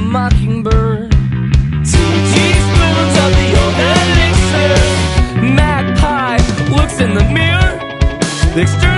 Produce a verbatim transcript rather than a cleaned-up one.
mockingbird. Two teaspoons of the old elixir. Magpie looks in the mirror. The